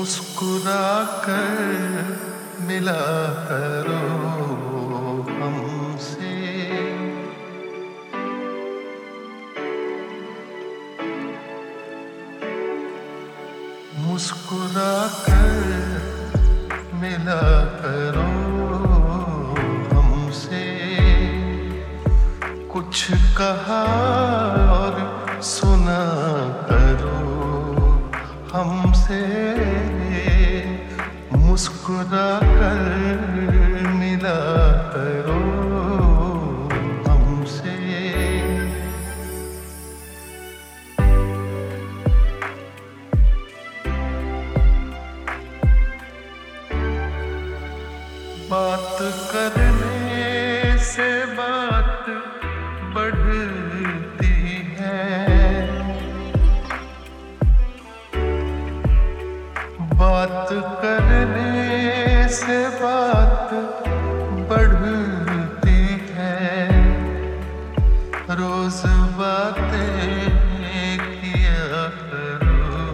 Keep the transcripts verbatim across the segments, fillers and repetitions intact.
मुस्कुरा कर मिला करो हमसे, मुस्कुरा कर मिला करो हमसे, कुछ कहा और सुना करो हमसे, मुस्कुरा कर मिला करो हमसे। बात करने से बात बढ़ती है, बात करने से बात बढ़ती है, रोज बातें किया करो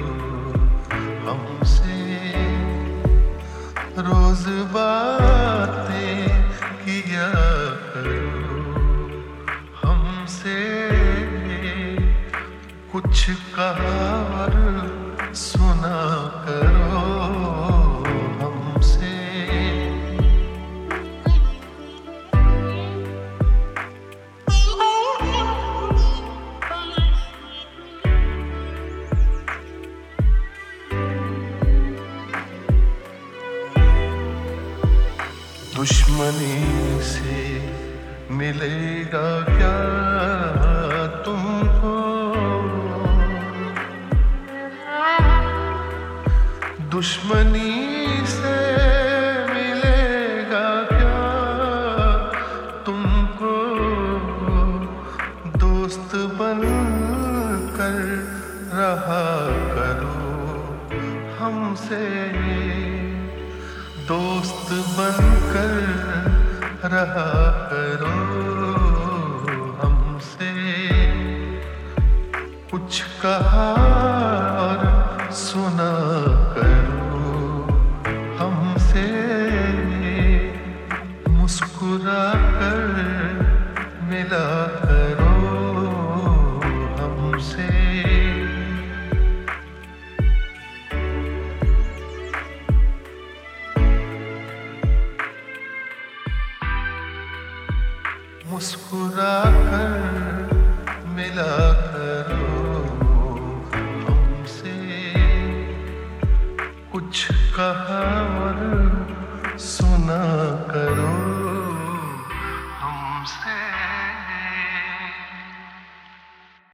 हमसे, रोज बातें किया करो हमसे, कुछ कहा और सुना करो हमसे। दुश्मनी से मिलेगा क्या तुमको, दुश्मनी से मिलेगा क्या तुमको, दोस्त बन कर रहा करो हमसे, दोस्त बनकर रहा करो हमसे, कुछ कहा और सुना करो हमसे, मुस्कुरा कर मिला करो हमसे। मुस्कुरा कर मिला करो हमसे, कुछ कहा और सुना करो